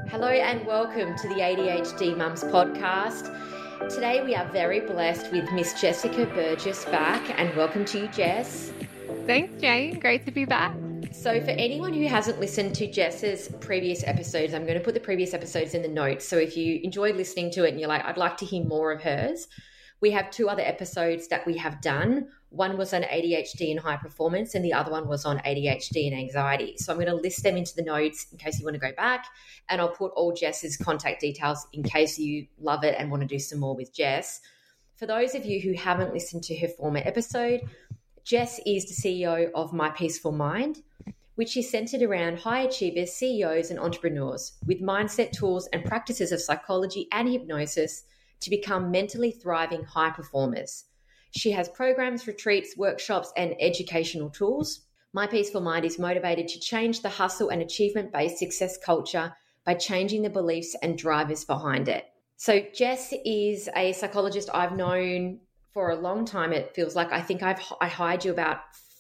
Hello and welcome to the ADHD Mums podcast. Today we are very blessed with Miss Jessica Burgess back, and welcome to you, Jess. Thanks, Jane. Great to be back. So for anyone who hasn't listened to Jess's previous episodes, I'm going to put the previous episodes in the notes. So if you enjoyed listening to it and you're like, I'd like to hear more of hers, we have two other episodes that we have done. One was on ADHD and high performance, and the other one was on ADHD and anxiety. So I'm going to list them into the notes in case you want to go back, and I'll put all Jess's contact details in case you love it and want to do some more with Jess. For those of you who haven't listened to her former episode, Jess is the CEO of My Peaceful Mind, which is centered around high achievers, CEOs, and entrepreneurs with mindset tools and practices of psychology and hypnosis to become mentally thriving high performers. She has programs, retreats, workshops, and educational tools. My Peaceful Mind is motivated to change the hustle and achievement-based success culture by changing the beliefs and drivers behind it. So Jess is a psychologist I've known for a long time. It feels like I think I hired you about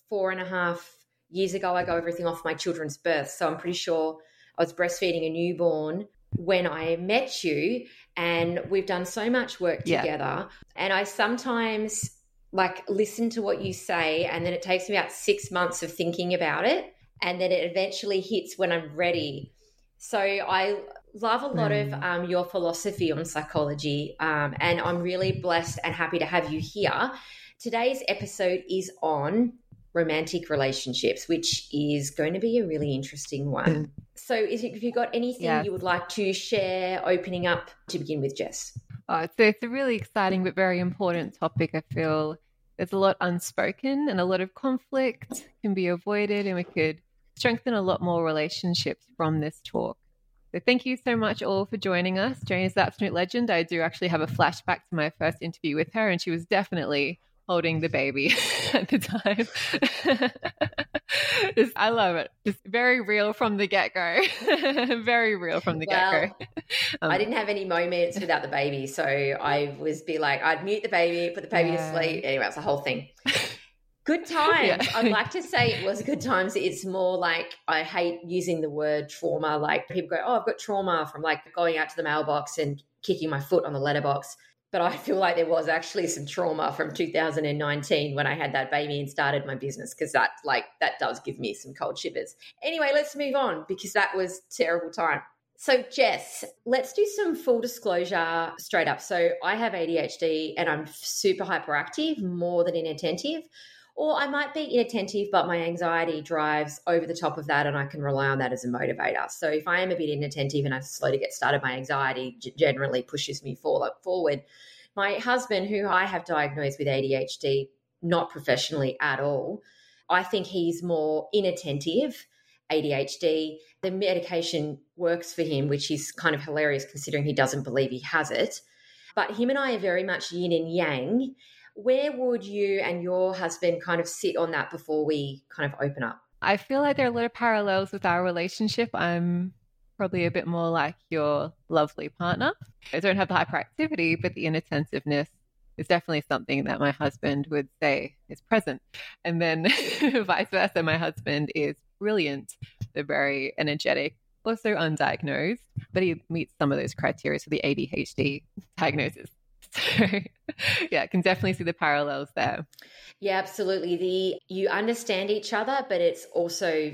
4.5 years ago. I go everything off my children's birth. So I'm pretty sure I was breastfeeding a newborn when I met you, and we've done so much work together. And I sometimes listen to what you say, and then it takes me about 6 months of thinking about it, and then it eventually hits when I'm ready. So I love a lot of your philosophy on psychology, and I'm really blessed and happy to have you here. Today's episode is on romantic relationships, which is going to be a really interesting one. So if you got anything you would like to share opening up to begin with, Jess? So it's a really exciting but very important topic. I feel there's a lot unspoken and a lot of conflict can be avoided, and we could strengthen a lot more relationships from this talk. So thank you so much all for joining us. Jane is the absolute legend. I do actually have a flashback to my first interview with her, and she was definitely holding the baby at the time. I love it. Just very real from the get-go. Very real from the get-go. I didn't have any moments without the baby, so I was I'd mute the baby, put the baby to sleep. Anyway, it's a whole thing. Good times. Yeah. I'd like to say it was good times. It's more like I hate using the word trauma. Like people go, oh, I've got trauma from going out to the mailbox and kicking my foot on the letterbox. But I feel like there was actually some trauma from 2019 when I had that baby and started my business, because that does give me some cold shivers. Anyway, let's move on, because that was a terrible time. So Jess, let's do some full disclosure straight up. So I have ADHD and I'm super hyperactive, more than inattentive, or I might be inattentive, but my anxiety drives over the top of that and I can rely on that as a motivator. So if I am a bit inattentive and I'm slow to get started, my anxiety generally pushes me forward. My husband, who I have diagnosed with ADHD, not professionally at all, I think he's more inattentive, ADHD. The medication works for him, which is kind of hilarious considering he doesn't believe he has it. But him and I are very much yin and yang. Where would you and your husband kind of sit on that before we kind of open up? I feel like there are a lot of parallels with our relationship. I'm probably a bit more like your lovely partner. I don't have the hyperactivity, but the inattentiveness is definitely something that my husband would say is present. And then vice versa, my husband is brilliant. They're very energetic, also undiagnosed, but he meets some of those criteria for the ADHD diagnosis. So yeah, I can definitely see the parallels there. Yeah, absolutely. You understand each other, but it's also,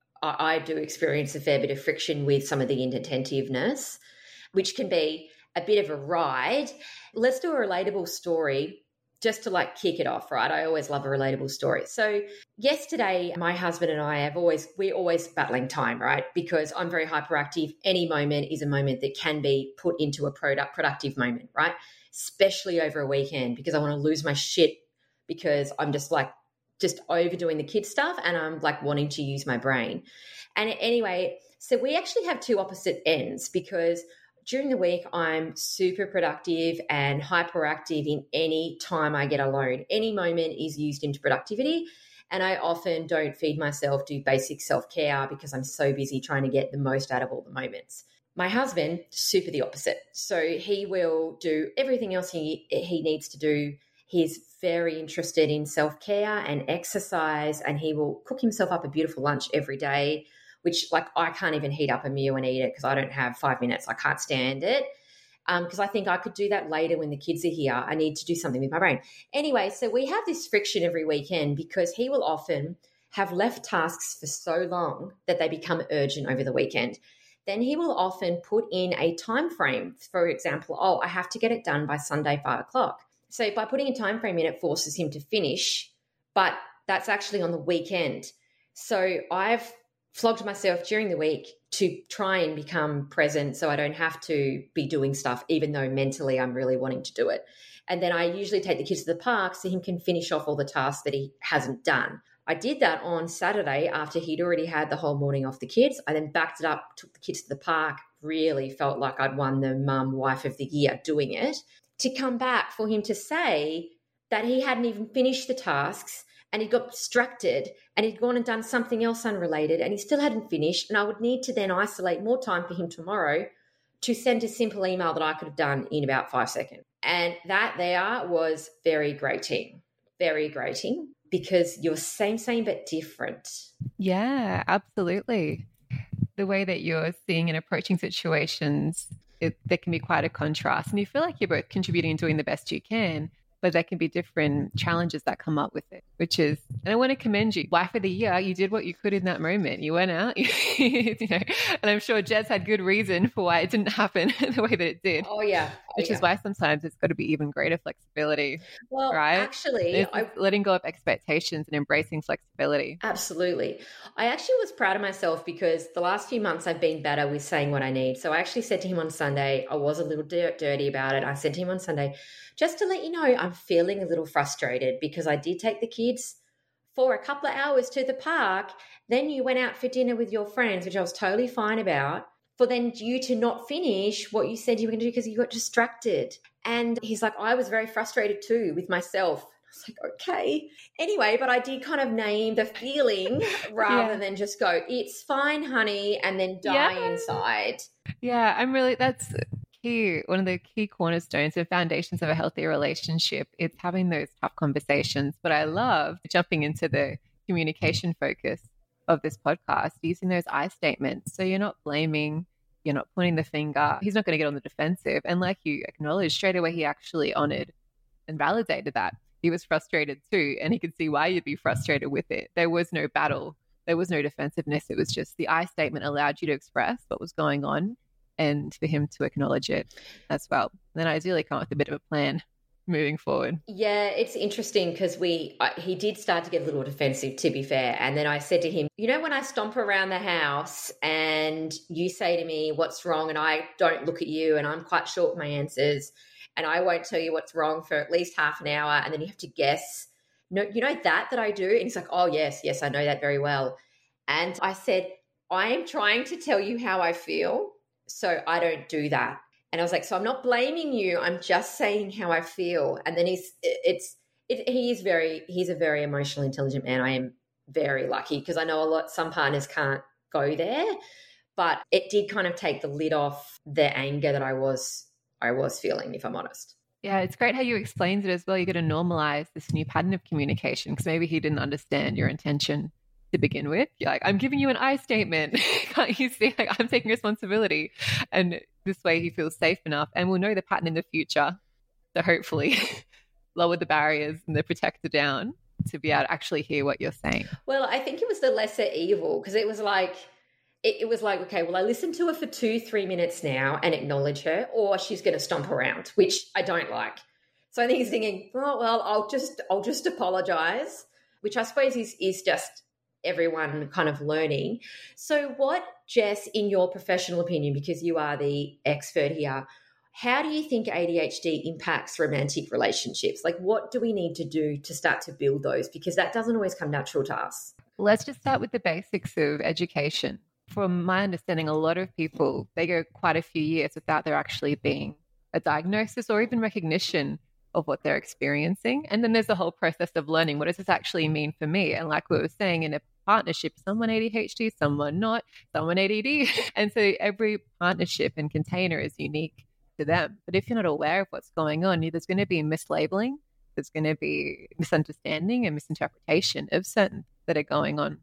I do experience a fair bit of friction with some of the inattentiveness, which can be a bit of a ride. Let's do a relatable story just to kick it off, right? I always love a relatable story. So yesterday, my husband and I we're always battling time, right? Because I'm very hyperactive. Any moment is a moment that can be put into a productive moment, right? Especially over a weekend, because I want to lose my shit because I'm just overdoing the kid stuff and I'm wanting to use my brain. And anyway, so we actually have two opposite ends, because during the week I'm super productive and hyperactive in any time I get alone. Any moment is used into productivity, and I often don't feed myself, do basic self-care because I'm so busy trying to get the most out of all the moments. My husband, super the opposite. So he will do everything else he needs to do. He's very interested in self-care and exercise, and he will cook himself up a beautiful lunch every day. which like I can't even heat up a meal and eat it because I don't have 5 minutes. I can't stand it. Because I think I could do that later when the kids are here. I need to do something with my brain. Anyway, so we have this friction every weekend because he will often have left tasks for so long that they become urgent over the weekend. Then he will often put in a time frame. For example, I have to get it done by Sunday, 5 o'clock. So by putting a time frame in, it forces him to finish, but that's actually on the weekend. So I've flogged myself during the week to try and become present so I don't have to be doing stuff, even though mentally I'm really wanting to do it. And then I usually take the kids to the park so he can finish off all the tasks that he hasn't done. I did that on Saturday after he'd already had the whole morning off the kids. I then backed it up, took the kids to the park, really felt like I'd won the mum wife of the year doing it, to come back for him to say that he hadn't even finished the tasks and he got distracted and he'd gone and done something else unrelated and he still hadn't finished, and I would need to then isolate more time for him tomorrow to send a simple email that I could have done in about 5 seconds. And that there was very grating, because you're same, but different. Yeah, absolutely. The way that you're seeing and approaching situations, there can be quite a contrast. And you feel like you're both contributing and doing the best you can, but there can be different challenges that come up with it, which is, and I want to commend you. Wife of the year, you did what you could in that moment. You went out, and I'm sure Jez had good reason for why it didn't happen the way that it did. Oh, yeah. Which is why sometimes it's got to be even greater flexibility. Well, right? Actually, letting go of expectations and embracing flexibility. Absolutely. I actually was proud of myself because the last few months I've been better with saying what I need. So I actually said to him on Sunday, I was a little dirty about it. I said to him on Sunday, just to let you know, I'm feeling a little frustrated because I did take the kids for a couple of hours to the park. Then you went out for dinner with your friends, which I was totally fine about, for then you to not finish what you said you were going to do because you got distracted. And he's like, I was very frustrated too with myself. I was like, okay. Anyway, but I did kind of name the feeling rather than just go, it's fine, honey, and then die inside. Yeah, that's key. One of the key cornerstones and foundations of a healthy relationship. It's having those tough conversations. But I love jumping into the communication focus of this podcast, using those I statements. So you're not blaming, you're not pointing the finger. He's not going to get on the defensive. And like you acknowledged straight away, he actually honored and validated that. He was frustrated too, and he could see why you'd be frustrated with it. There was no battle. There was no defensiveness. It was just the I statement allowed you to express what was going on and for him to acknowledge it as well. And then ideally come up with a bit of a plan moving forward. Yeah, it's interesting because he did start to get a little defensive, to be fair. And then I said to him, when I stomp around the house and you say to me what's wrong and I don't look at you and I'm quite short with my answers and I won't tell you what's wrong for at least half an hour and then you have to guess, no, that I do? And he's like, oh, yes, I know that very well. And I said, I am trying to tell you how I feel, so I don't do that. And I was like, so I'm not blaming you. I'm just saying how I feel. And then he's a very emotionally intelligent man. I am very lucky because I know some partners can't go there, but it did kind of take the lid off the anger that I was feeling, if I'm honest. Yeah, it's great how you explained it as well. You're going to normalize this new pattern of communication because maybe he didn't understand your intention to begin with. You're like, I'm giving you an I statement. Can't you see? Like, I'm taking responsibility. And this way he feels safe enough and we'll know the pattern in the future to hopefully lower the barriers and the protector down to be able to actually hear what you're saying. Well, I think it was the lesser evil because it was like, okay, well, I listened to her for 2-3 minutes now and acknowledge her, or she's going to stomp around, which I don't like. So I think he's thinking, oh, well, I'll just apologize, which I suppose is just everyone kind of learning. So what, Jess, in your professional opinion, because you are the expert here, how do you think ADHD impacts romantic relationships? Like, what do we need to do to start to build those? Because that doesn't always come natural to us. Let's just start with the basics of education. From my understanding, a lot of people, they go quite a few years without there actually being a diagnosis or even recognition of what they're experiencing. And then there's the whole process of learning, what does this actually mean for me? And like we were saying, in a partnership, someone ADHD, someone not, someone ADD. And so every partnership and container is unique to them. But if you're not aware of what's going on, there's going to be mislabeling, there's going to be misunderstanding and misinterpretation of certain that are going on.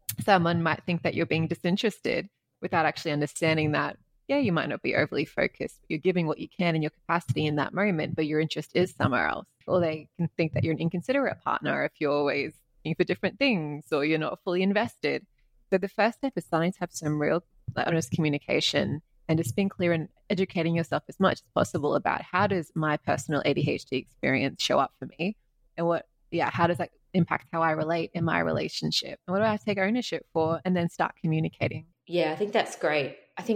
someone might think that you're being disinterested without actually understanding that, yeah, you might not be overly focused. You're giving what you can in your capacity in that moment, but your interest is somewhere else. Or they can think that you're an inconsiderate partner if you're always looking for different things or you're not fully invested. So the first step is starting to have some real honest communication and just being clear and educating yourself as much as possible about how does my personal ADHD experience show up for me, and how does that impact how I relate in my relationship, and what do I have to take ownership for, and then start communicating. Yeah, I think that's great.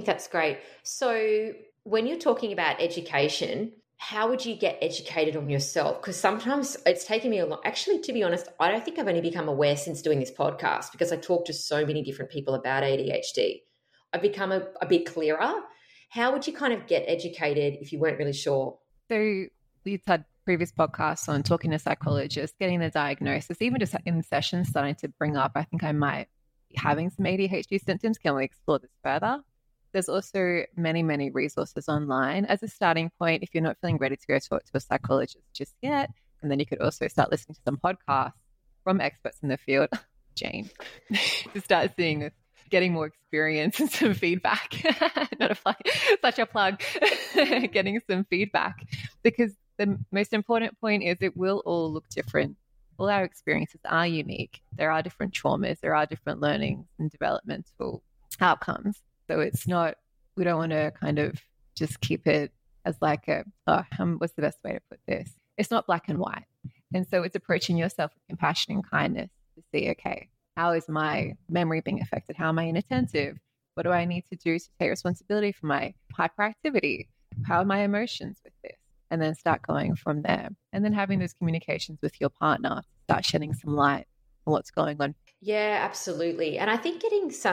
So when you're talking about education, how would you get educated on yourself? Because sometimes it's taken me a long, actually, to be honest, I don't think I've only become aware since doing this podcast, because I talk to so many different people about ADHD. I've become a bit clearer. How would you kind of get educated if you weren't really sure? So we've had previous podcasts on talking to psychologists, getting the diagnosis, even just in sessions starting to bring up, I think I might be having some ADHD symptoms. Can we explore this further? There's also many, many resources online as a starting point if you're not feeling ready to go talk to a psychologist just yet. And then you could also start listening to some podcasts from experts in the field, Jane, to start seeing this, getting more experience and some feedback. Not a plug, such a plug. Getting some feedback, because the most important point is it will all look different. All our experiences are unique. There are different traumas. There are different learnings and developmental outcomes. So it's not, we don't want to kind of just keep it as like what's the best way to put this? It's not black and white. And so it's approaching yourself with compassion and kindness to see, okay, how is my memory being affected? How am I inattentive? What do I need to do to take responsibility for my hyperactivity? How are my emotions with this? And then start going from there. And then having those communications with your partner, start shedding some light on what's going on. Yeah, absolutely. And I think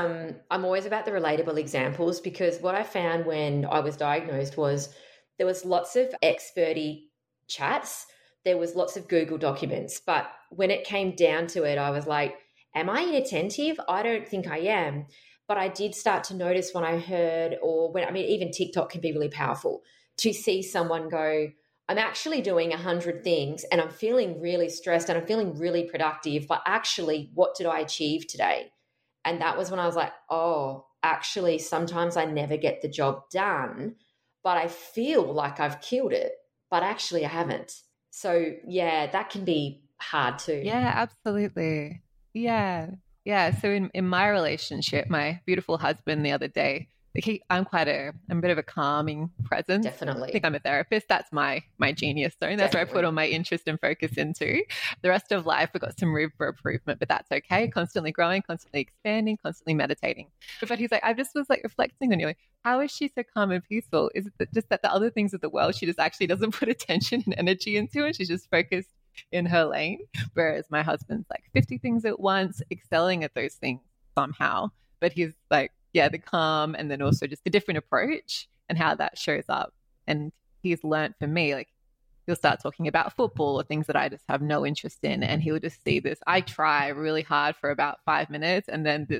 I'm always about the relatable examples, because what I found when I was diagnosed was there was lots of experty chats, there was lots of Google documents, but when it came down to it, I was like, am I inattentive? I don't think I am. But I did start to notice when I heard, even TikTok can be really powerful, to see someone go, I'm actually doing 100 things and I'm feeling really stressed and I'm feeling really productive, but actually, what did I achieve today? And that was when I was like, oh, actually, sometimes I never get the job done, but I feel like I've killed it, but actually I haven't. So yeah, that can be hard too. Yeah, absolutely. Yeah. Yeah. So in my relationship, my beautiful husband the other day, I'm a bit of a calming presence. Definitely. I think I'm a therapist. That's my genius zone. That's where I put all my interest and focus into. The rest of life, we've got some room for improvement, but that's okay. Constantly growing, constantly expanding, constantly meditating. But he's like, I just was like reflecting on you. Like, how is she so calm and peaceful? Is it just that the other things of the world, she just actually doesn't put attention and energy into, and she's just focused in her lane? Whereas my husband's like 50 things at once, excelling at those things somehow. But he's like, yeah, the calm, and then also just a different approach and how that shows up. And he's learned from me, like he'll start talking about football or things that I just have no interest in, and he'll just see this. I try really hard for about 5 minutes, and then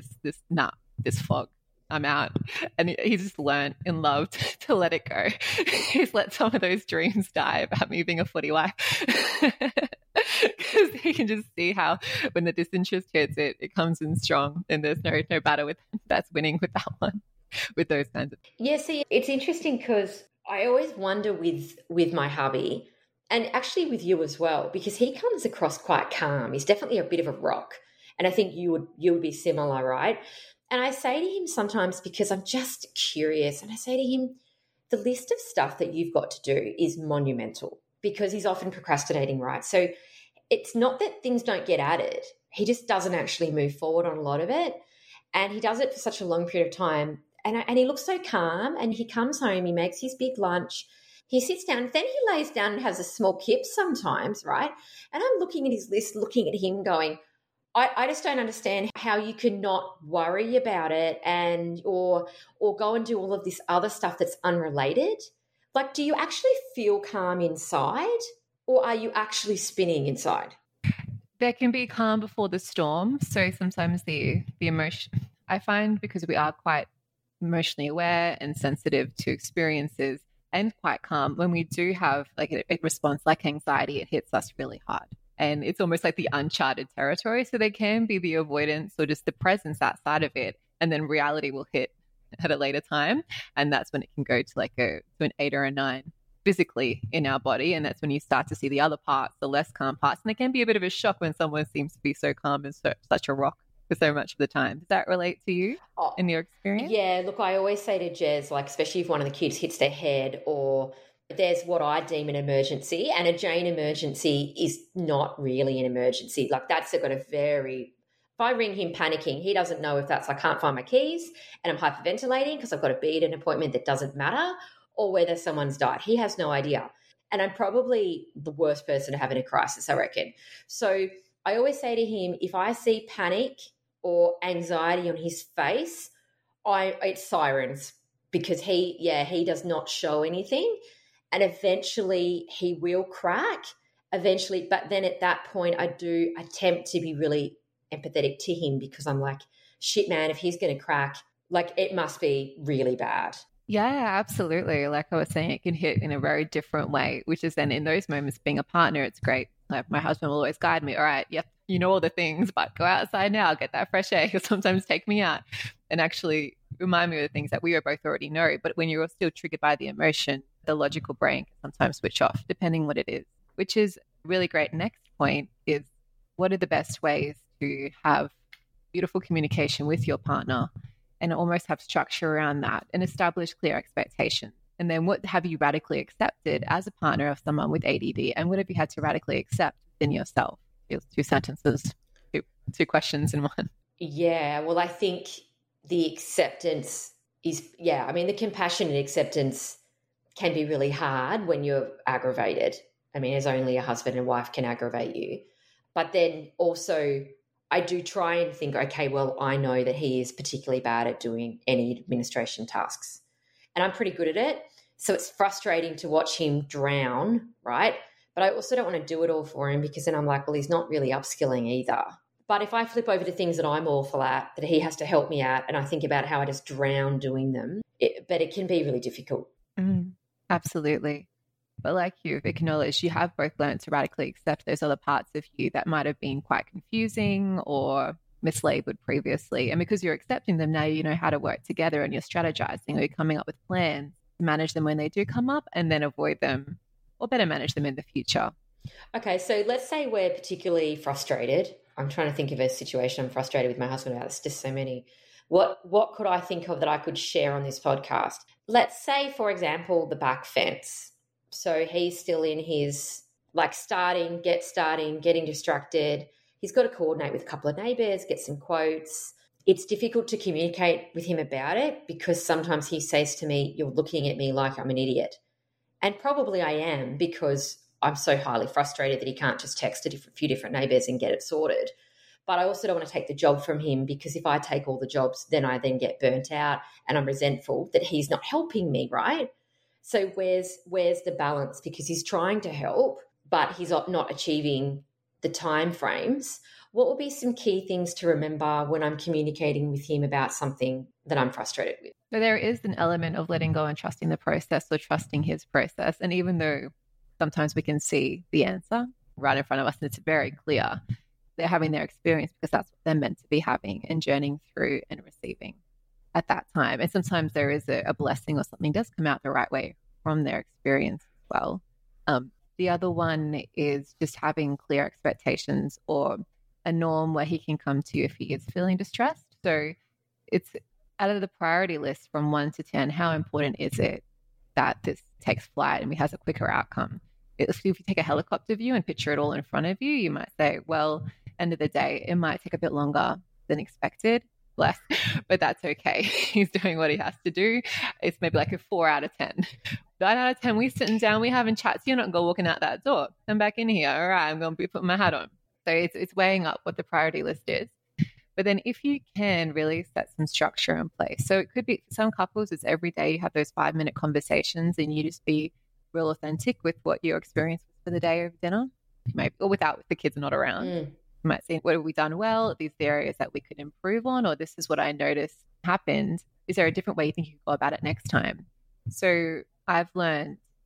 this fog, I'm out. And he's just learned and loved to let it go. He's let some of those dreams die about me being a footy wife. Because he can just see how when the disinterest hits, it comes in strong, and there's no battle that's winning with that one, with those kinds of things. Yeah, see, it's interesting because I always wonder with my hubby, and actually with you as well, because he comes across quite calm. He's definitely a bit of a rock, and I think you would be similar, right? And I say to him sometimes, because I'm just curious, and I say to him, the list of stuff that you've got to do is monumental, because he's often procrastinating, right? So it's not that things don't get added. He just doesn't actually move forward on a lot of it. And he does it for such a long period of time. And he looks so calm, and he comes home, he makes his big lunch, he sits down, then he lays down and has a small kip sometimes, right? And I'm looking at his list, looking at him going, I just don't understand how you can not worry about it or go and do all of this other stuff that's unrelated. Like, do you actually feel calm inside, or are you actually spinning inside? There can be calm before the storm. So sometimes the emotion, I find, because we are quite emotionally aware and sensitive to experiences and quite calm, when we do have like a response like anxiety, it hits us really hard. and it's almost like the uncharted territory. So there can be the avoidance or just the presence outside of it, and then reality will hit at a later time, and that's when it can go to like to an 8 or a 9 physically in our body, and that's when you start to see the other parts, the less calm parts, and it can be a bit of a shock when someone seems to be so calm and such a rock for so much of the time. Does that relate to you in your experience? Yeah, look, I always say to Jez, like, especially if one of the kids hits their head, or there's what I deem an emergency, and a Jane emergency is not really an emergency. Like, that's got a very, if I ring him panicking, he doesn't know if that's I can't find my keys and I'm hyperventilating because I've got to be at an appointment that doesn't matter, or whether someone's died. He has no idea. And I'm probably the worst person to have in a crisis, I reckon. So I always say to him, if I see panic or anxiety on his face, it's sirens, because he does not show anything, and eventually he will crack eventually. But then at that point, I do attempt to be really empathetic to him, because I'm like, shit, man, if he's going to crack, like, it must be really bad. Yeah, absolutely. Like I was saying, it can hit in a very different way, which is then in those moments, being a partner, it's great. Like my husband will always guide me. All right, yep, you know all the things, but go outside now, get that fresh air. He'll sometimes take me out and actually remind me of the things that we both already know. But when you're still triggered by the emotion, the logical brain can sometimes switch off, depending what it is, which is a really great next point is, what are the best ways to have beautiful communication with your partner and almost have structure around that and establish clear expectations? And then what have you radically accepted as a partner of someone with ADD, and what have you had to radically accept within yourself? Feels 2 sentences, two questions in one. Yeah, well, I think the acceptance is, the compassion and acceptance can be really hard when you're aggravated. I mean, as only a husband and wife can aggravate you. But then also, I do try and think, okay, well, I know that he is particularly bad at doing any administration tasks, and I'm pretty good at it. So it's frustrating to watch him drown, right? But I also don't want to do it all for him, because then I'm like, well, he's not really upskilling either. But if I flip over to things that I'm awful at, that he has to help me at, and I think about how I just drown doing them, but it can be really difficult. Absolutely. But like you've acknowledged, you have both learned to radically accept those other parts of you that might have been quite confusing or mislabeled previously. And because you're accepting them now, you know how to work together, and you're strategizing, or you're coming up with plans to manage them when they do come up, and then avoid them or better manage them in the future. Okay, so let's say we're particularly frustrated. I'm trying to think of a situation I'm frustrated with my husband about. There's just so many. What could I think of that I could share on this podcast? Let's say, for example, the back fence. So he's still in his, like, getting distracted. He's got to coordinate with a couple of neighbours, get some quotes. It's difficult to communicate with him about it, because sometimes he says to me, you're looking at me like I'm an idiot. And probably I am, because I'm so highly frustrated that he can't just text a few different neighbours and get it sorted. But I also don't want to take the job from him, because if I take all the jobs, then I then get burnt out, and I'm resentful that he's not helping me, right? So where's the balance? Because he's trying to help, but he's not achieving the time frames. What would be some key things to remember when I'm communicating with him about something that I'm frustrated with? So there is an element of letting go and trusting the process, or trusting his process. And even though sometimes we can see the answer right in front of us and it's very clear, they're having their experience because that's what they're meant to be having and journeying through and receiving at that time. And sometimes there is a blessing, or something does come out the right way from their experience as well. The other one is just having clear expectations, or a norm where he can come to you if he is feeling distressed. So it's out of the priority list from 1 to 10, how important is it that this takes flight and we has a quicker outcome? If you take a helicopter view and picture it all in front of you, you might say, well, end of the day, it might take a bit longer than expected. Bless, but that's okay. He's doing what he has to do. It's maybe like a 4 out of 10. 9 out of 10, we sitting down, we having chats. You're not going to go walking out that door. Come back in here. All right, I'm going to be putting my hat on. So it's weighing up what the priority list is. But then if you can really set some structure in place. So it could be, for some couples, it's every day you have those 5-minute conversations and you just be real authentic with what your experience was for the day of dinner, maybe, or without, if the kids are not around. You might say, what have we done well? These are the areas that we could improve on, or this is what I noticed happened. Is there a different way you think you could go about it next time? So I've learned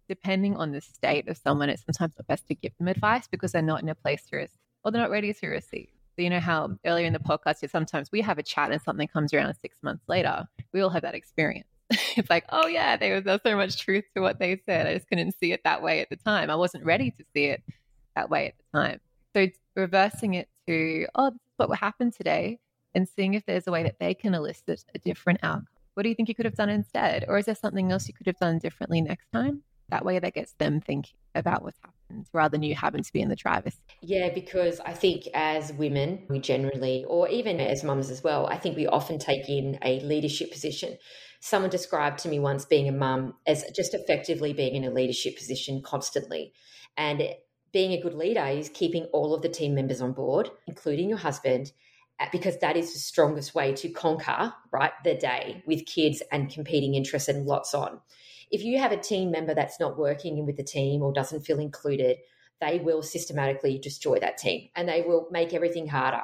depending on the state of someone, it's sometimes not best to give them advice because they're not in a place to receive or they're not ready to receive. So you know how earlier in the podcast, sometimes we have a chat and something comes around 6 months later. We all have that experience. It's like, oh yeah, there's so much truth to what they said. I just couldn't see it that way at the time. I wasn't ready to see it that way at the time. So reversing it to, oh, this is what happened today, and seeing if there's a way that they can elicit a different outcome. What do you think you could have done instead? Or is there something else you could have done differently next time? That way that gets them thinking about what's happened rather than you having to be in the driver's seat. Yeah, because I think as women, we generally, or even as mums as well, I think we often take in a leadership position. Someone described to me once being a mum as just effectively being in a leadership position constantly. And being a good leader is keeping all of the team members on board, including your husband, because that is the strongest way to conquer, right, the day with kids and competing interests and lots on. If you have a team member that's not working with the team or doesn't feel included, they will systematically destroy that team and they will make everything harder.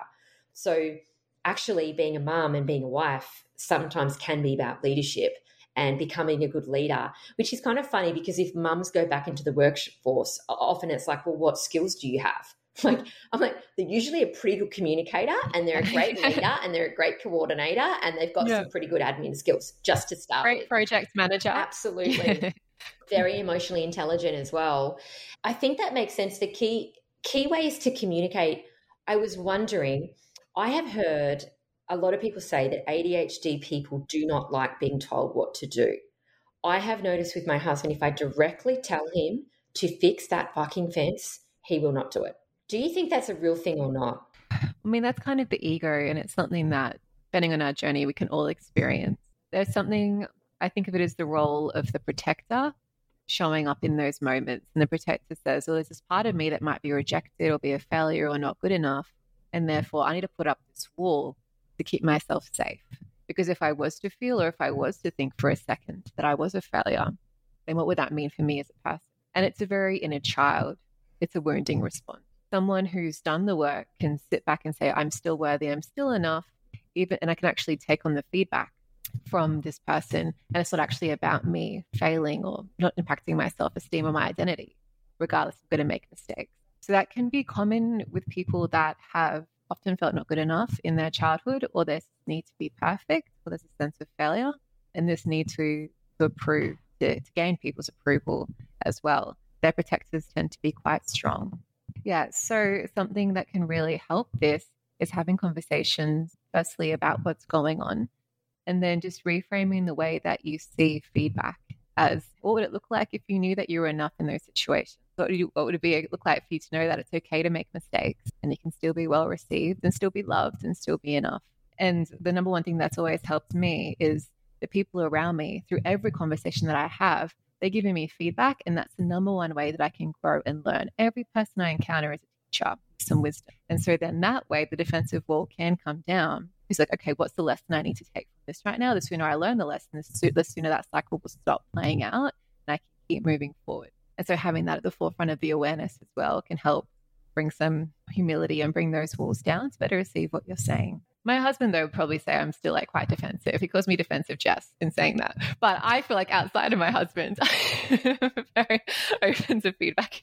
So actually being a mum and being a wife sometimes can be about leadership and becoming a good leader, which is kind of funny because if mums go back into the workforce, often it's like, well, what skills do you have? I'm like, they're usually a pretty good communicator and they're a great leader and they're a great coordinator and they've got some pretty good admin skills just to start with. Great project manager. Absolutely. Very emotionally intelligent as well. I think that makes sense. The key ways to communicate, I was wondering, I have heard a lot of people say that ADHD people do not like being told what to do. I have noticed with my husband, if I directly tell him to fix that fucking fence, he will not do it. Do you think that's a real thing or not? I mean, that's kind of the ego, and it's something that, depending on our journey, we can all experience. There's something, I think of it as the role of the protector showing up in those moments. And the protector says, well, there's this part of me that might be rejected or be a failure or not good enough. And therefore, I need to put up this wall to keep myself safe. Because if I was to feel or if I was to think for a second that I was a failure, then what would that mean for me as a person? And it's a very inner child. It's a wounding response. Someone who's done the work can sit back and say, I'm still worthy, I'm still enough, and I can actually take on the feedback from this person. And it's not actually about me failing or not impacting my self-esteem or my identity, regardless, I'm going to make mistakes. So that can be common with people that have often felt not good enough in their childhood, or this need to be perfect, or there's a sense of failure, and this need to approve, to gain people's approval as well. Their protectors tend to be quite strong. Yeah, so something that can really help this is having conversations, firstly, about what's going on, and then just reframing the way that you see feedback as, what would it look like if you knew that you were enough in those situations? What would it look like for you to know that it's okay to make mistakes and you can still be well received and still be loved and still be enough? And the number one thing that's always helped me is the people around me. Through every conversation that I have, they're giving me feedback, and that's the number one way that I can grow and learn. Every person I encounter is a teacher, some wisdom. And so then that way the defensive wall can come down. It's like, okay, what's the lesson I need to take from this right now? The sooner I learn the lesson, the sooner that cycle will stop playing out and I can keep moving forward. And so having that at the forefront of the awareness as well can help bring some humility and bring those walls down to better receive what you're saying. My husband, though, would probably say I'm still like quite defensive. He calls me defensive Jess in saying that. But I feel like outside of my husband, I'm very open to feedback.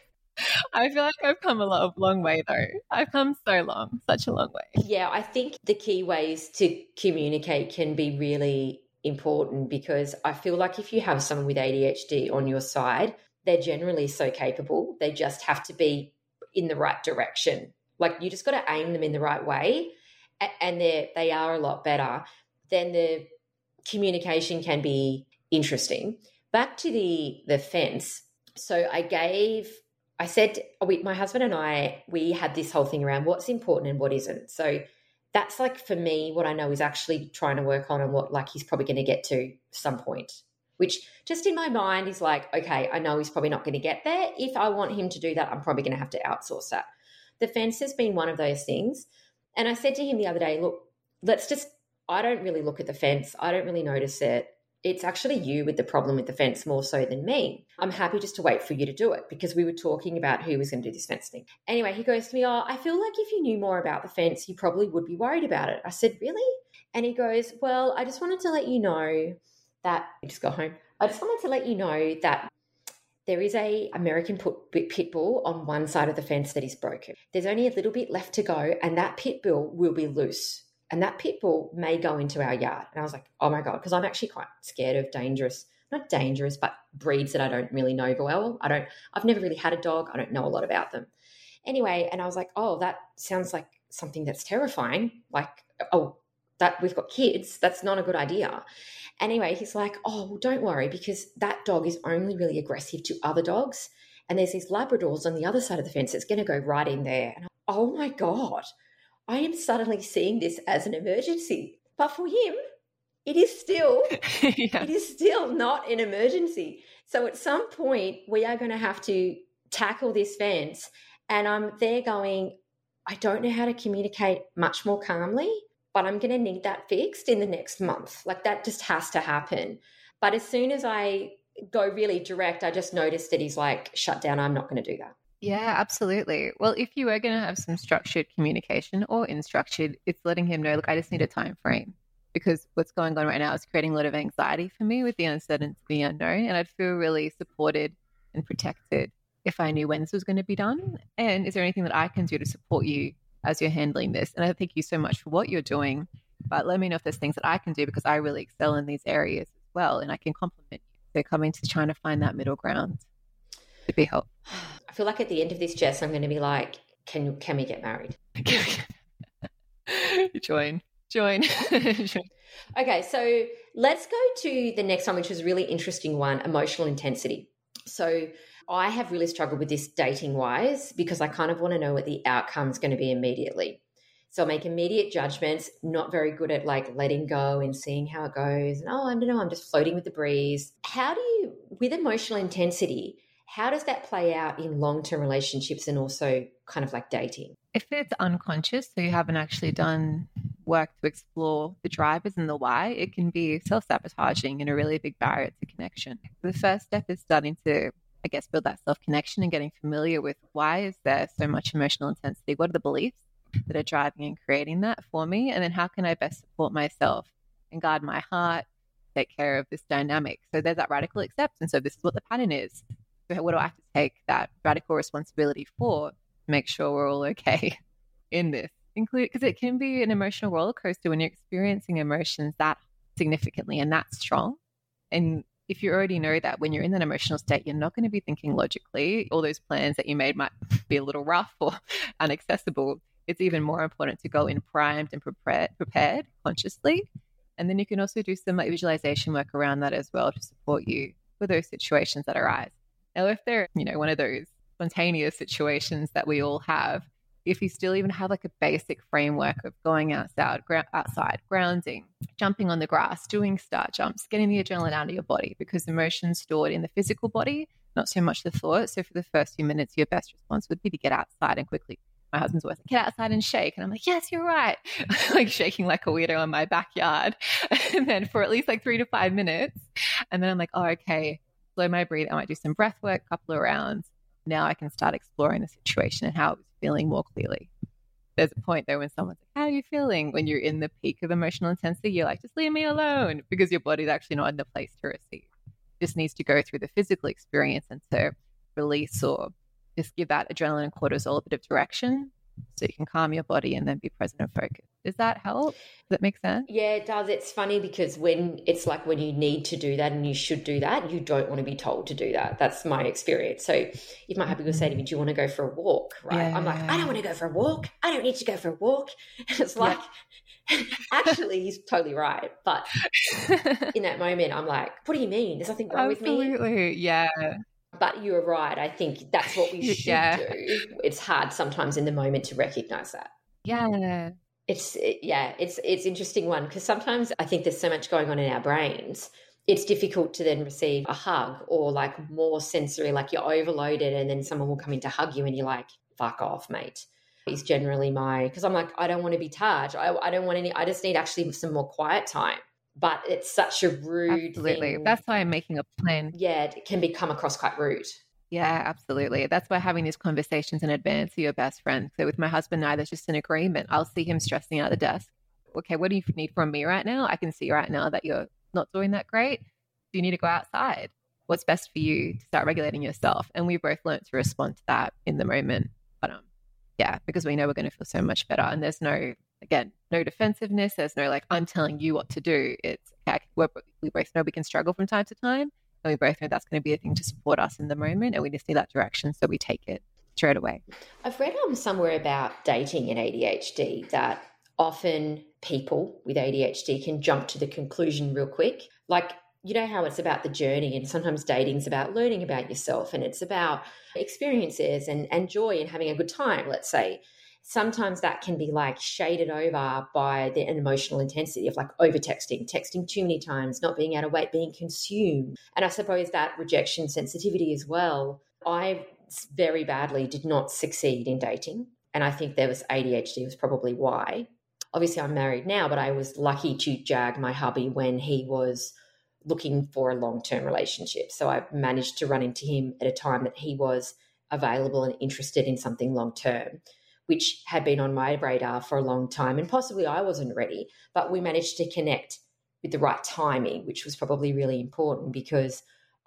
I feel like I've come a long way, though. I've come so long, such a long way. Yeah, I think the key ways to communicate can be really important, because I feel like if you have someone with ADHD on your side, they're generally so capable. They just have to be in the right direction. Like, you just got to aim them in the right way, and they are a lot better. Then the communication can be interesting. Back to the fence. So I said, my husband and I, we had this whole thing around what's important and what isn't. So that's like, for me, what I know is actually trying to work on and what like he's probably going to get to some point, which just in my mind is like, okay, I know he's probably not going to get there. If I want him to do that, I'm probably going to have to outsource that. The fence has been one of those things. And I said to him the other day, look, I don't really look at the fence. I don't really notice it. It's actually you with the problem with the fence more so than me. I'm happy just to wait for you to do it, because we were talking about who was going to do this fence thing. Anyway, he goes to me, I feel like if you knew more about the fence, you probably would be worried about it. I said, really? And he goes, well, I just wanted to let you know that, just go home. I just wanted to let you know that There is a American pit bull on one side of the fence that is broken. There's only a little bit left to go, and that pit bull will be loose. And that pit bull may go into our yard. And I was like, oh my God, because I'm actually quite scared of not dangerous, but breeds that I don't really know well. I've never really had a dog. I don't know a lot about them. Anyway, and I was like, oh, that sounds like something that's terrifying. Like, oh, that we've got kids. That's not a good idea. Anyway, he's like, oh, well, don't worry, because that dog is only really aggressive to other dogs. And there's these Labradors on the other side of the fence. It's going to go right in there. And oh my God, I am suddenly seeing this as an emergency. But for him, it is still, It is still not an emergency. So at some point, we are going to have to tackle this fence. And I'm there going, I don't know how to communicate much more calmly, but I'm going to need that fixed in the next month. Like, that just has to happen. But as soon as I go really direct, I just noticed that he's like, shut down. I'm not going to do that. Yeah, absolutely. Well, if you were going to have some structured communication or unstructured, it's letting him know, look, I just need a time frame, because what's going on right now is creating a lot of anxiety for me with the uncertainty, the unknown. And I'd feel really supported and protected if I knew when this was going to be done. And is there anything that I can do to support you as you're handling this? And I thank you so much for what you're doing, but let me know if there's things that I can do, because I really excel in these areas as well, and I can compliment you. So coming to trying to find that middle ground to be helpful. I feel like at the end of this, Jess, I'm going to be like, can we get married? Join. Okay, so let's go to the next one, which was a really interesting one, emotional intensity. So I have really struggled with this dating-wise, because I kind of want to know what the outcome's going to be immediately. So I make immediate judgments, not very good at like letting go and seeing how it goes. And I don't know, I'm just floating with the breeze. How do you, with emotional intensity, how does that play out in long-term relationships and also kind of like dating? If it's unconscious, so you haven't actually done work to explore the drivers and the why, it can be self-sabotaging and a really big barrier to connection. The first step is starting to, I guess, build that self-connection and getting familiar with, why is there so much emotional intensity? What are the beliefs that are driving and creating that for me? And then how can I best support myself and guard my heart, take care of this dynamic? So there's that radical acceptance. So this is what the pattern is. So what do I have to take that radical responsibility for to make sure we're all okay in this? Because it can be an emotional roller coaster when you're experiencing emotions that significantly and that strong. And if you already know that when you're in that emotional state, you're not going to be thinking logically, all those plans that you made might be a little rough or inaccessible. It's even more important to go in primed and prepared consciously. And then you can also do some visualization work around that as well to support you with those situations that arise. Now, if they're, one of those spontaneous situations that we all have, if you still even have like a basic framework of going outside, grounding, jumping on the grass, doing start jumps, getting the adrenaline out of your body, because emotion's stored in the physical body, not so much the thought. So for the first few minutes, your best response would be to get outside and quickly. My husband's always like, get outside and shake. And I'm like, yes, you're right. Like shaking like a weirdo in my backyard. And then for at least like 3 to 5 minutes. And then I'm like, oh, okay, slow my breathe. I might do some breath work, a couple of rounds. Now I can start exploring the situation and how I was feeling more clearly. There's a point though when someone's like, how are you feeling? When you're in the peak of emotional intensity, you're like, just leave me alone, because your body's actually not in the place to receive. It just needs to go through the physical experience and to release or just give that adrenaline and cortisol a bit of direction so you can calm your body and then be present and focused. Does that help? Does that make sense? Yeah, it does. It's funny because when you need to do that and you should do that, you don't want to be told to do that. That's my experience. So if my hubby will say to me, do you want to go for a walk? Right. Yeah. I'm like, I don't want to go for a walk. I don't need to go for a walk. And it's like, actually, he's totally right. But in that moment, I'm like, what do you mean? There's nothing wrong with me? Absolutely. Yeah. But you're right. I think that's what we should do. It's hard sometimes in the moment to recognize that. Yeah. It's interesting one, because sometimes I think there's so much going on in our brains. It's difficult to then receive a hug or like more sensory, like you're overloaded and then someone will come in to hug you and you're like, fuck off, mate. Is generally because I'm like, I don't want to be touched. I don't want I just need actually some more quiet time. But it's such a rude thing. That's why I'm making a plan. Yeah, it can come across quite rude. Yeah, absolutely. That's why having these conversations in advance are your best friend. So with my husband and I, there's just an agreement. I'll see him stressing out the desk. Okay, what do you need from me right now? I can see right now that you're not doing that great. Do you need to go outside? what's best for you to start regulating yourself. And we both learned to respond to that in the moment. But yeah, because we know we're going to feel so much better. And there's no, again, no defensiveness. There's no like, I'm telling you what to do. It's okay, we both know we can struggle from time to time. And we both know that's going to be a thing to support us in the moment. And we just need that direction. So we take it straight away. I've read somewhere about dating and ADHD that often people with ADHD can jump to the conclusion real quick. Like, you know how it's about the journey, and sometimes dating's about learning about yourself, and it's about experiences and joy and having a good time, let's say. Sometimes that can be like shaded over by an emotional intensity of like over texting too many times, not being able to wait, being consumed. And I suppose that rejection sensitivity as well. I very badly did not succeed in dating. And I think there was ADHD was probably why. Obviously, I'm married now, but I was lucky to jag my hubby when he was looking for a long-term relationship. So I managed to run into him at a time that he was available and interested in something long-term, which had been on my radar for a long time. And possibly I wasn't ready, but we managed to connect with the right timing, which was probably really important because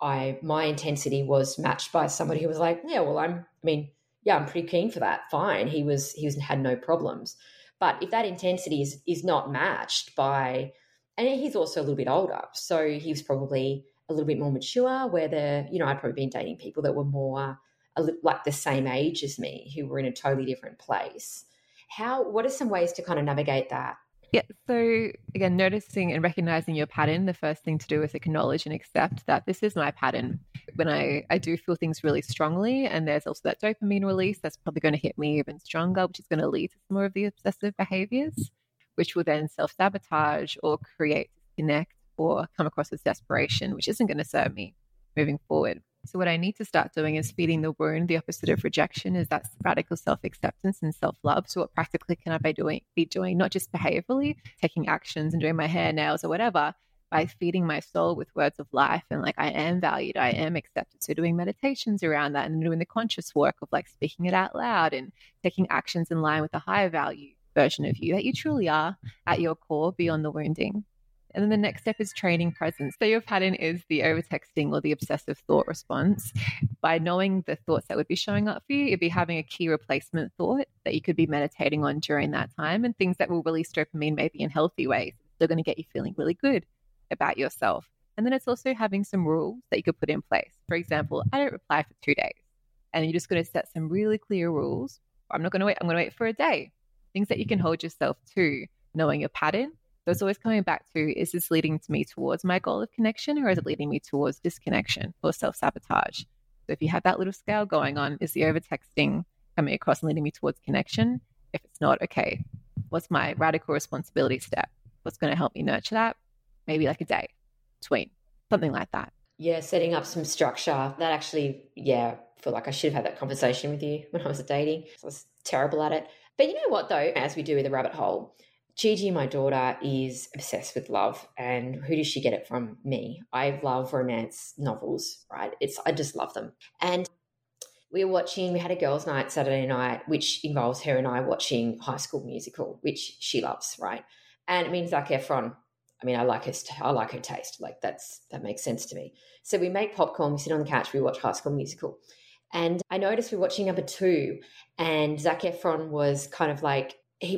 my intensity was matched by somebody who was like, yeah, well, I'm pretty keen for that. Fine. He had no problems. But if that intensity is not matched by, and he's also a little bit older, so he was probably a little bit more mature, where I'd probably been dating people that were more like the same age as me, who were in a totally different place. What are some ways to kind of navigate that? Yeah. So again, noticing and recognizing your pattern, the first thing to do is acknowledge and accept that this is my pattern. When I do feel things really strongly, and there's also that dopamine release that's probably going to hit me even stronger, which is going to lead to more of the obsessive behaviors, which will then self-sabotage or create disconnect or come across as desperation, which isn't going to serve me moving forward. So what I need to start doing is feeding the wound. The opposite of rejection is that radical self-acceptance and self-love. So what practically can I be doing, not just behaviorally, taking actions and doing my hair, nails, or whatever, by feeding my soul with words of life and like, I am valued, I am accepted. So doing meditations around that and doing the conscious work of like speaking it out loud and taking actions in line with the higher value version of you that you truly are at your core beyond the wounding. And then the next step is training presence. So your pattern is the overtexting or the obsessive thought response. By knowing the thoughts that would be showing up for you, you'd be having a key replacement thought that you could be meditating on during that time, and things that will release dopamine maybe in healthy ways. They're going to get you feeling really good about yourself. And then it's also having some rules that you could put in place. For example, I don't reply for 2 days. And you're just going to set some really clear rules. I'm not going to wait. I'm going to wait for a day. Things that you can hold yourself to, knowing your pattern. So it's always coming back to, is this leading me towards my goal of connection, or is it leading me towards disconnection or self-sabotage? So if you have that little scale going on, is the overtexting coming across and leading me towards connection? If it's not, okay, what's my radical responsibility step? What's going to help me nurture that? Maybe like a day between, something like that. Yeah, setting up some structure. That actually, I feel like I should have had that conversation with you when I was dating. I was terrible at it. But you know what, though, as we do with the rabbit hole, Gigi, my daughter, is obsessed with love. And who does she get it from? Me. I love romance novels, right? I just love them. And we had a girls' night Saturday night, which involves her and I watching High School Musical, which she loves, right? And it means Zac Efron. I like her taste. Like that makes sense to me. So we make popcorn, we sit on the couch, we watch High School Musical. And I noticed we're watching number 2, and Zac Efron was kind of like,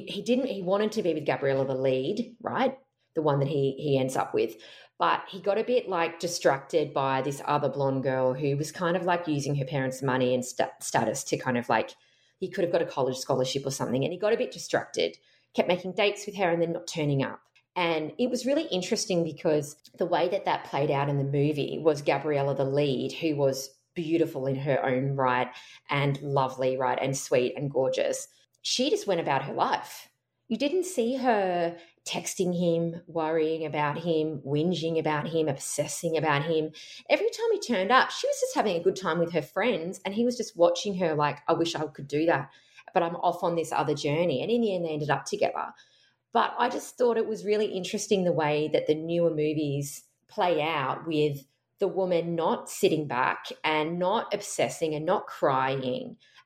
he wanted to be with Gabriella, the lead, right? The one that he ends up with. But he got a bit like distracted by this other blonde girl who was kind of like using her parents' money and status to kind of like, he could have got a college scholarship or something. And he got a bit distracted, kept making dates with her and then not turning up. And it was really interesting because the way that played out in the movie was Gabriella, the lead, who was beautiful in her own right and lovely, right, and sweet and gorgeous. She just went about her life. You didn't see her texting him, worrying about him, whinging about him, obsessing about him. Every time he turned up, she was just having a good time with her friends, and he was just watching her like, I wish I could do that, but I'm off on this other journey. And in the end, they ended up together. But I just thought it was really interesting the way that the newer movies play out with the woman not sitting back and not obsessing and not crying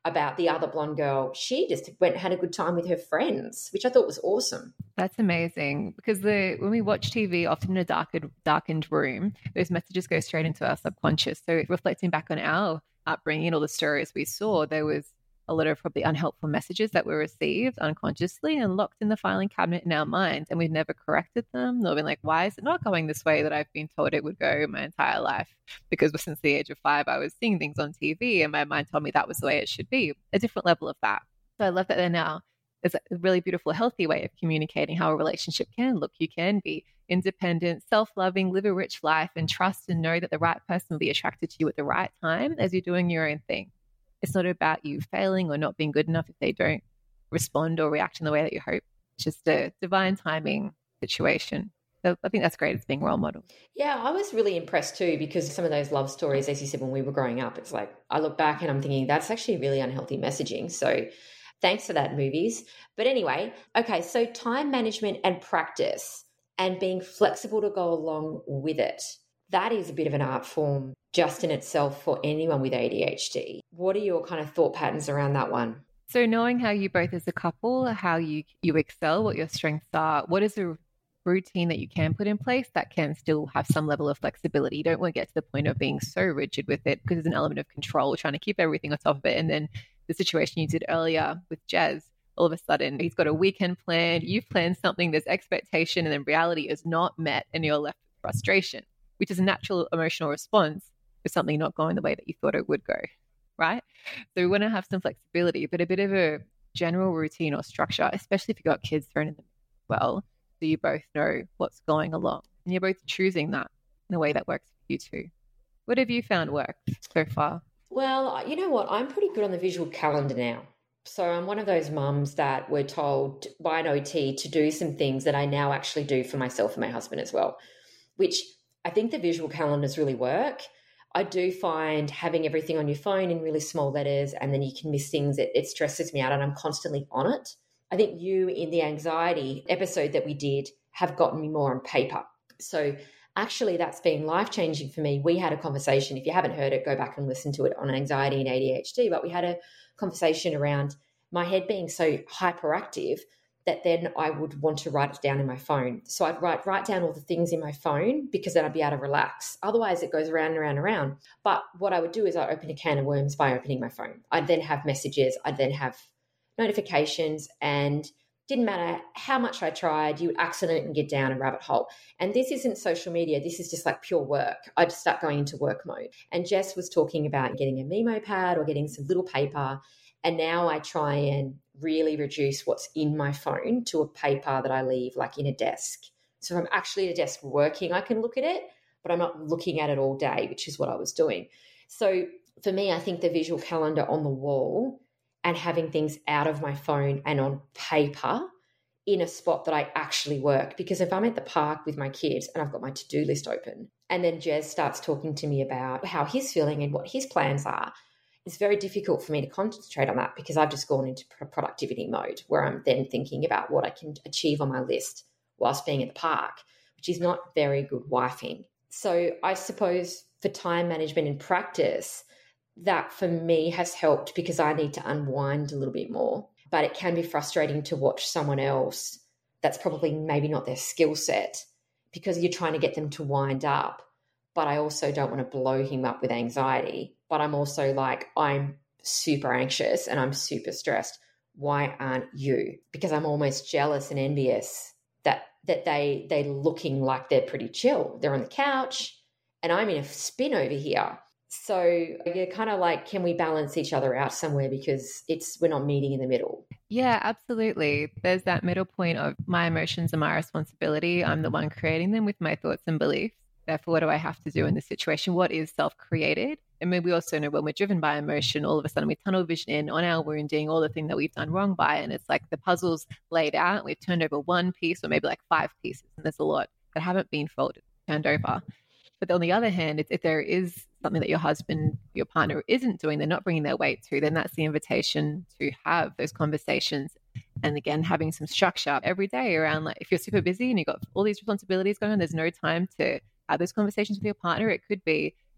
about the other blonde girl. She just went and had a good time with her friends, which I thought was awesome. That's amazing because when we watch TV, often in a darkened room, those messages go straight into our subconscious. So reflecting back on our upbringing and all the stories we saw, there was a lot of probably unhelpful messages that were received unconsciously and locked in the filing cabinet in our mind, and we've never corrected them, nor been like, why is it not going this way that I've been told it would go my entire life? Because since the age of 5, I was seeing things on TV and my mind told me that was the way it should be. A different level of that. So I love that they're now is a really beautiful, healthy way of communicating how a relationship can look. You can be independent, self-loving, live a rich life, and trust and know that the right person will be attracted to you at the right time as you're doing your own thing. It's not about you failing or not being good enough if they don't respond or react in the way that you hope. It's just a divine timing situation. So I think that's great as being a role model. Yeah, I was really impressed too, because some of those love stories, as you said, when we were growing up, it's like I look back and I'm thinking that's actually really unhealthy messaging. So thanks for that, movies. But anyway, okay, so time management and practice and being flexible to go along with it. That is a bit of an art form just in itself for anyone with ADHD. What are your kind of thought patterns around that one? So knowing how you both as a couple, how you excel, what your strengths are, what is a routine that you can put in place that can still have some level of flexibility. You don't want to get to the point of being so rigid with it because there's an element of control, trying to keep everything on top of it. And then the situation you did earlier with Jez, all of a sudden he's got a weekend planned, you've planned something, there's expectation, and then reality is not met and you're left with frustration, which is a natural emotional response to something not going the way that you thought it would go, right? So we want to have some flexibility, but a bit of a general routine or structure, especially if you've got kids thrown in the mix as well, so you both know what's going along and you're both choosing that in a way that works for you too. What have you found worked so far? Well, you know what? I'm pretty good on the visual calendar now. So I'm one of those mums that were told by an OT to do some things that I now actually do for myself and my husband as well, which I think the visual calendars really work. I do find having everything on your phone in really small letters and then you can miss things, it stresses me out and I'm constantly on it. I think you, in the anxiety episode that we did, have gotten me more on paper. So actually that's been life-changing for me. We had a conversation, if you haven't heard it, go back and listen to it, on anxiety and ADHD, but we had a conversation around my head being so hyperactive that then I would want to write it down in my phone. So I'd write down all the things in my phone because then I'd be able to relax. Otherwise it goes around and around and around. But what I would do is I open a can of worms by opening my phone. I'd then have messages, I'd then have notifications, and didn't matter how much I tried, you would accidentally get down a rabbit hole. And this isn't social media. This is just like pure work. I'd start going into work mode. And Jess was talking about getting a Memo pad or getting some little paper. And now I try and really reduce what's in my phone to a paper that I leave like in a desk. So if I'm actually at a desk working, I can look at it, but I'm not looking at it all day, which is what I was doing. So for me, I think the visual calendar on the wall and having things out of my phone and on paper in a spot that I actually work. Because if I'm at the park with my kids and I've got my to-do list open and then Jez starts talking to me about how he's feeling and what his plans are, it's very difficult for me to concentrate on that because I've just gone into productivity mode where I'm then thinking about what I can achieve on my list whilst being at the park, which is not very good wifing. So I suppose for time management and practice, that for me has helped because I need to unwind a little bit more. But it can be frustrating to watch someone else that's probably maybe not their skill set because you're trying to get them to wind up. But I also don't want to blow him up with anxiety. But I'm also like, I'm super anxious and I'm super stressed. Why aren't you? Because I'm almost jealous and envious that they're looking like they're pretty chill. They're on the couch and I'm in a spin over here. So you're kind of like, can we balance each other out somewhere because we're not meeting in the middle? Yeah, absolutely. There's that middle point of my emotions are my responsibility. I'm the one creating them with my thoughts and beliefs. Therefore, what do I have to do in this situation? What is self-created? I mean, we also know when we're driven by emotion, all of a sudden we tunnel vision in on our wounding, all the things that we've done wrong by. And it's like the puzzle's laid out. We've turned over one piece or maybe like 5 pieces. And there's a lot that haven't been folded, turned over. But on the other hand, if there is something that your husband, your partner isn't doing, they're not bringing their weight to, then that's the invitation to have those conversations. And again, having some structure every day around, like, if you're super busy and you've got all these responsibilities going on, there's no time to have those conversations with your partner. It could be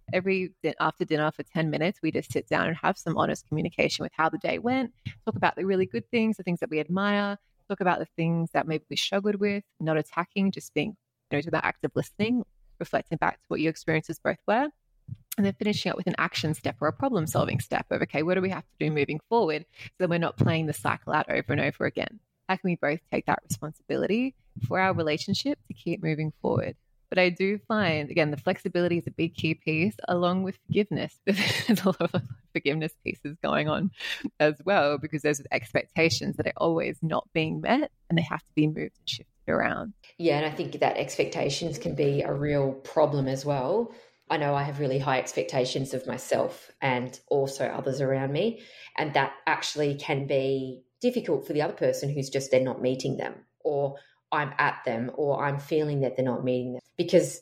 After dinner for 10 minutes, we just sit down and have some honest communication with how the day went, talk about the really good things, the things that we admire, talk about the things that maybe we struggled with, not attacking, just being, to that act of listening, reflecting back to what your experiences both were. And then finishing up with an action step or a problem solving step of, okay, what do we have to do moving forward so that we're not playing the cycle out over and over again? How can we both take that responsibility for our relationship to keep moving forward? But I do find, again, the flexibility is a big key piece, along with forgiveness. There's a lot of forgiveness pieces going on as well, because there's expectations that are always not being met and they have to be moved and shifted around. Yeah, and I think that expectations can be a real problem as well. I know I have really high expectations of myself and also others around me, and that actually can be difficult for the other person who's just, they're not meeting them, or I'm at them, or I'm feeling that they're not meeting them, because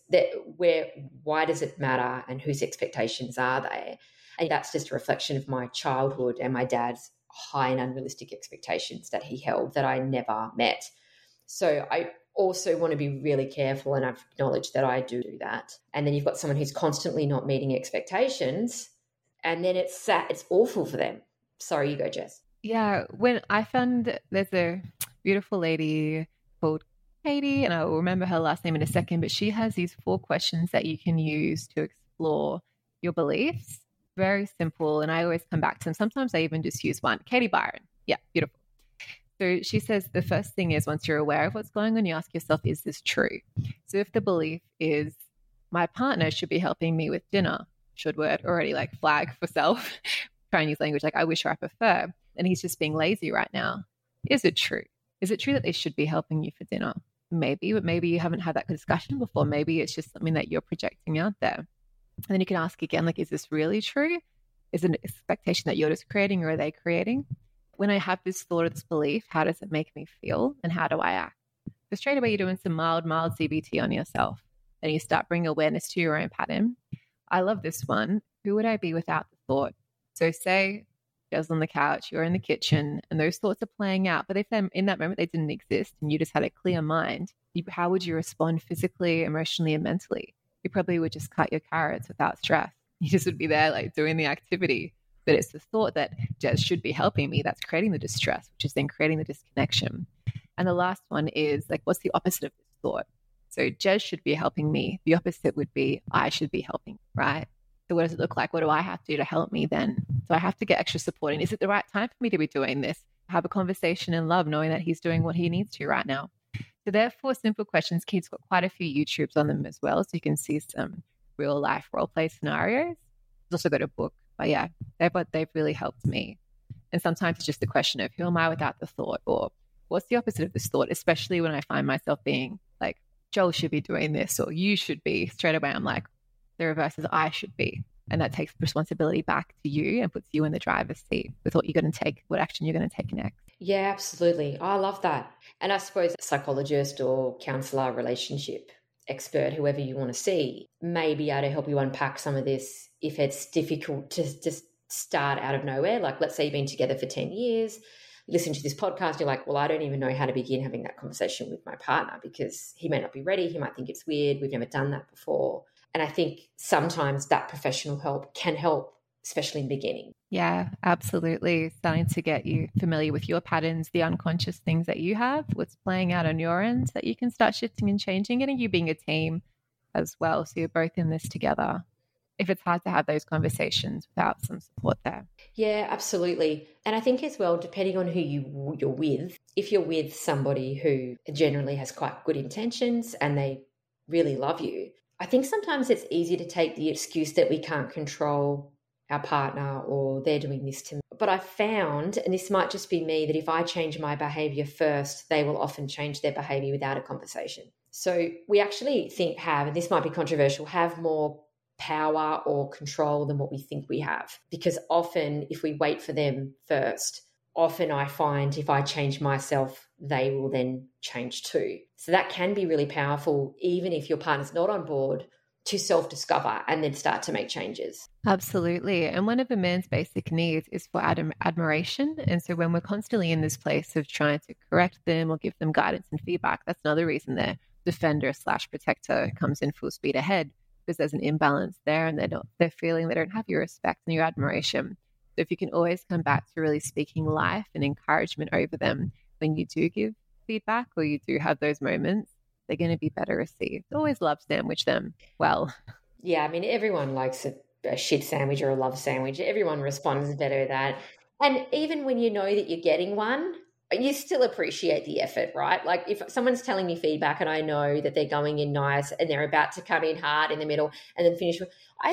why does it matter and whose expectations are they? And that's just a reflection of my childhood and my dad's high and unrealistic expectations that he held that I never met. So I also want to be really careful, and I've acknowledged that I do that. And then you've got someone who's constantly not meeting expectations, and then it's awful for them. Sorry, you go, Jess. Yeah, when I found there's a beautiful lady called Katie, and I'll remember her last name in a second, but she has these 4 questions that you can use to explore your beliefs. Very simple, and I always come back to them. Sometimes I even just use one. Katie Byron. Yeah, beautiful. So she says the first thing is, once you're aware of what's going on, you ask yourself, is this true? So if the belief is my partner should be helping me with dinner, should word already like flag for self, try and use language like I wish or I prefer, and he's just being lazy right now. Is it true? Is it true that they should be helping you for dinner? Maybe, but maybe you haven't had that discussion before. Maybe it's just something that you're projecting out there. And then you can ask again, like, is this really true? Is it an expectation that you're just creating, or are they creating? When I have this thought or this belief, how does it make me feel and how do I act? So straight away, you're doing some mild CBT on yourself, and you start bringing awareness to your own pattern. I love this one. Who would I be without the thought? So say Jez on the couch, you're in the kitchen, and those thoughts are playing out. But if in that moment they didn't exist and you just had a clear mind, how would you respond physically, emotionally, and mentally? You probably would just cut your carrots without stress. You just would be there like doing the activity. But it's the thought that Jez should be helping me that's creating the distress, which is then creating the disconnection. And the last one is like, what's the opposite of this thought? So Jez should be helping me. The opposite would be I should be helping, right? So what does it look like? What do I have to do to help me then? So I have to get extra support. And is it the right time for me to be doing this? Have a conversation in love, knowing that he's doing what he needs to right now. So there are 4 simple questions. Kate's got quite a few YouTubes on them as well, so you can see some real life role play scenarios. She's also got a book. But yeah, they've really helped me. And sometimes it's just the question of, who am I without the thought? Or what's the opposite of this thought? Especially when I find myself being like, Joel should be doing this, or you should be. Straight away, I'm like, the reverse is I should be. And that takes responsibility back to you and puts you in the driver's seat with what you're going to take, what action you're going to take next. Yeah, absolutely. I love that. And I suppose a psychologist or counselor, relationship expert, whoever you want to see, may be able to help you unpack some of this if it's difficult to just start out of nowhere. Like, let's say you've been together for 10 years, listen to this podcast, you're like, well, I don't even know how to begin having that conversation with my partner because he may not be ready. He might think it's weird. We've never done that before. And I think sometimes that professional help can help, especially in the beginning. Yeah, absolutely. Starting to get you familiar with your patterns, the unconscious things that you have, what's playing out on your end, that you can start shifting and changing it, and you being a team as well. So you're both in this together. If it's hard to have those conversations without some support there. Yeah, absolutely. And I think as well, depending on who you're with, if you're with somebody who generally has quite good intentions and they really love you, I think sometimes it's easy to take the excuse that we can't control our partner or they're doing this to me. But I found, and this might just be me, that if I change my behavior first, they will often change their behavior without a conversation. So we actually and this might be controversial, have more power or control than what we think we have. Because often if we wait for them first, often I find if I change myself, they will then change too. So that can be really powerful, even if your partner's not on board, to self-discover and then start to make changes. Absolutely. And one of a man's basic needs is for admiration. And so when we're constantly in this place of trying to correct them or give them guidance and feedback, that's another reason their defender/protector comes in full speed ahead. because there's an imbalance there, and they're feeling they don't have your respect and your admiration. So if you can always come back to really speaking life and encouragement over them when you do give feedback or you do have those moments, they're going to be better received. Always love sandwich them well. Yeah, I mean, everyone likes a shit sandwich or a love sandwich. Everyone responds better to that. And even when you know that you're getting one, you still appreciate the effort, right? Like if someone's telling me feedback and I know that they're going in nice and they're about to come in hard in the middle and then finish,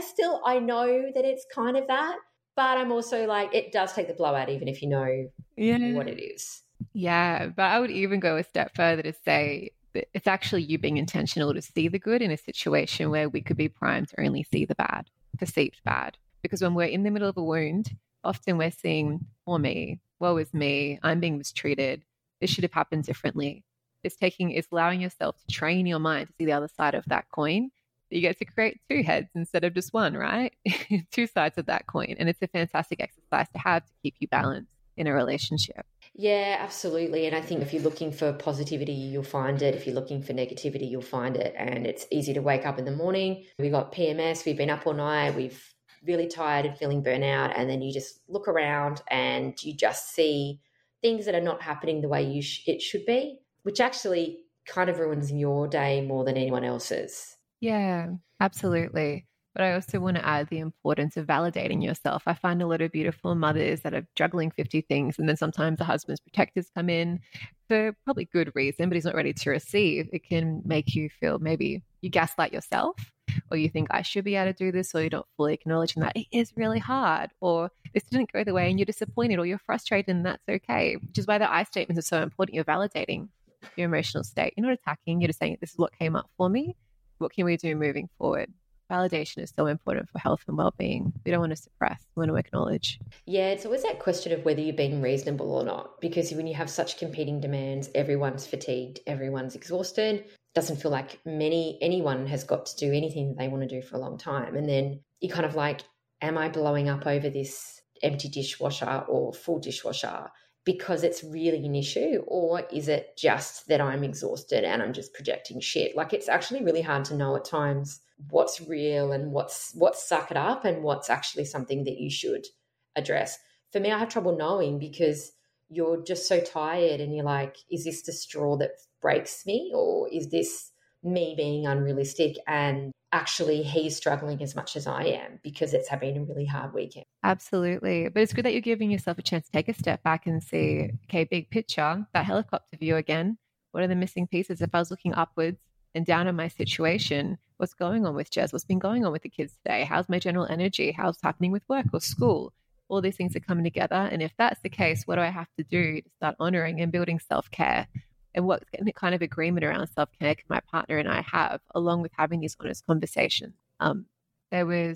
I know that it's kind of that, but I'm also like, it does take the blowout even if you know what it is. Yeah, but I would even go a step further to say that it's actually you being intentional to see the good in a situation where we could be primed to only see the bad, perceived bad. Because when we're in the middle of a wound, often we're seeing, poor me, woe is me, I'm being mistreated, this should have happened differently. It's allowing yourself to train your mind to see the other side of that coin. You get to create two heads instead of just one, right? Two sides of that coin. And it's a fantastic exercise to have to keep you balanced in a relationship. Yeah, absolutely. And I think if you're looking for positivity, you'll find it. If you're looking for negativity, you'll find it. And it's easy to wake up in the morning. We got PMS, we've been up all night, we've really tired and feeling burnout. And then you just look around and you just see things that are not happening the way it should be, which actually kind of ruins your day more than anyone else's. Yeah, absolutely. But I also want to add the importance of validating yourself. I find a lot of beautiful mothers that are juggling 50 things, and then sometimes the husband's protectors come in for probably good reason, but he's not ready to receive. It can make you feel maybe you gaslight yourself, or you think I should be able to do this, or you're not fully acknowledging that it is really hard, or this didn't go the way and you're disappointed, or you're frustrated, and that's okay. Which is why the I statements are so important. You're validating your emotional state. You're not attacking, you're just saying, this is what came up for me. What can we do moving forward? Validation is so important for health and well-being. We don't want to suppress, we want to acknowledge. Yeah, it's always that question of whether you're being reasonable or not, because when you have such competing demands, everyone's fatigued, everyone's exhausted. It doesn't feel like anyone has got to do anything that they want to do for a long time. And then you're kind of like, am I blowing up over this empty dishwasher or full dishwasher because it's really an issue? Or is it just that I'm exhausted and I'm just projecting shit? Like, it's actually really hard to know at times what's real and what's suck it up and what's actually something that you should address. For me, I have trouble knowing because you're just so tired and you're like, is this the straw that breaks me, or is this me being unrealistic and actually he's struggling as much as I am because it's been a really hard weekend? Absolutely. But it's good that you're giving yourself a chance to take a step back and see, okay, big picture, that helicopter view again. What are the missing pieces? If I was looking upwards and down on my situation, what's going on with Jez? What's been going on with the kids today? How's my general energy? How's happening with work or school? All these things are coming together. And if that's the case, what do I have to do to start honoring and building self-care? And what kind of agreement around self-care can my partner and I have, along with having these honest conversations? There was,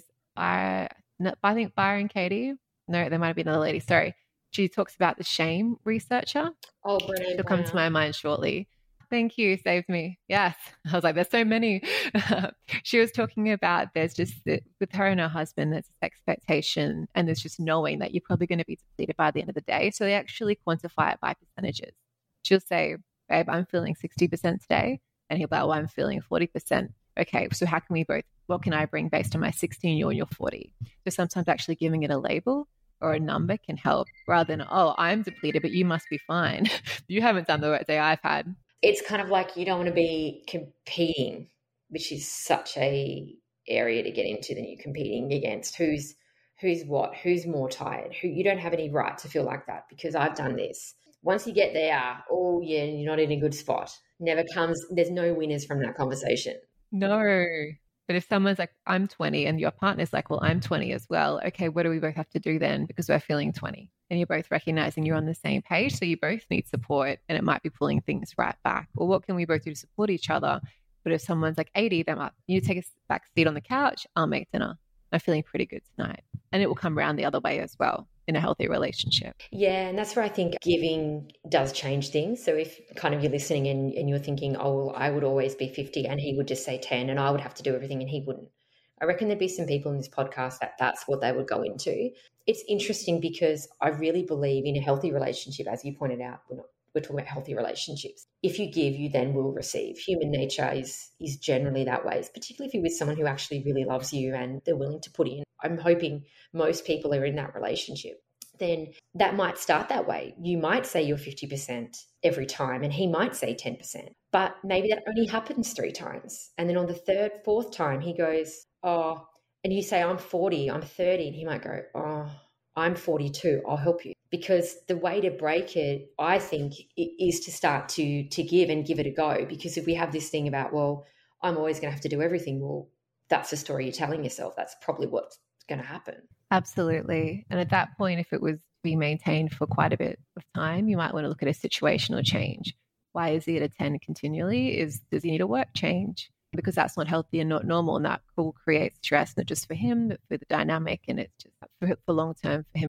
I think Byron Katie, no, there might have been another lady, sorry. She talks about the shame researcher. Oh, Brené She'll come to my mind shortly. Thank you, saved me. Yes. I was like, there's so many. She was talking about there's just, with her and her husband, there's this expectation and there's just knowing that you're probably going to be depleted by the end of the day. So they actually quantify it by percentages. She'll say, babe, I'm feeling 60% today. And he'll be like, well, I'm feeling 40%. Okay, so how can we both, what can I bring based on my 16, you and your 40? So sometimes actually giving it a label or a number can help rather than, oh, I'm depleted, but you must be fine. You haven't done the work day I've had. It's kind of like you don't want to be competing, which is such a area to get into. Then you're competing against who's what, who's more tired, who you don't have any right to feel like that because I've done this. Once you get there, oh yeah, you're not in a good spot. Never comes, there's no winners from that conversation. No. But if someone's like, I'm 20 and your partner's like, well, I'm 20 as well. Okay, what do we both have to do then? Because we're feeling 20 and you're both recognizing you're on the same page. So you both need support and it might be pulling things right back. Or what can we both do to support each other? But if someone's like 80, they might, you take a back seat on the couch, I'll make dinner. I'm feeling pretty good tonight. And it will come around the other way as well in a healthy relationship. Yeah, and that's where I think giving does change things. So if kind of you're listening and you're thinking, oh, well, I would always be 50 and he would just say 10 and I would have to do everything and he wouldn't. I reckon there'd be some people in this podcast that's what they would go into. It's interesting because I really believe in a healthy relationship, as you pointed out, we're we're talking about healthy relationships. If you give, you then will receive. Human nature is generally that way, particularly if you're with someone who actually really loves you and they're willing to put in. I'm hoping most people are in that relationship. Then that might start that way. You might say you're 50% every time and he might say 10%, but maybe that only happens 3 times. And then on the third, fourth time, he goes, oh, and you say, I'm 40, I'm 30. And he might go, oh, I'm 42, I'll help you. Because the way to break it, I think, is to start to give and give it a go. Because if we have this thing about, well, I'm always going to have to do everything, well, that's the story you're telling yourself. That's probably what's going to happen. Absolutely. And at that point, if it was to be maintained for quite a bit of time, you might want to look at a situational change. Why is he at a 10 continually? Does he need a work change? Because that's not healthy and not normal. And that will create stress, not just for him, but for the dynamic. And it's just for long term for him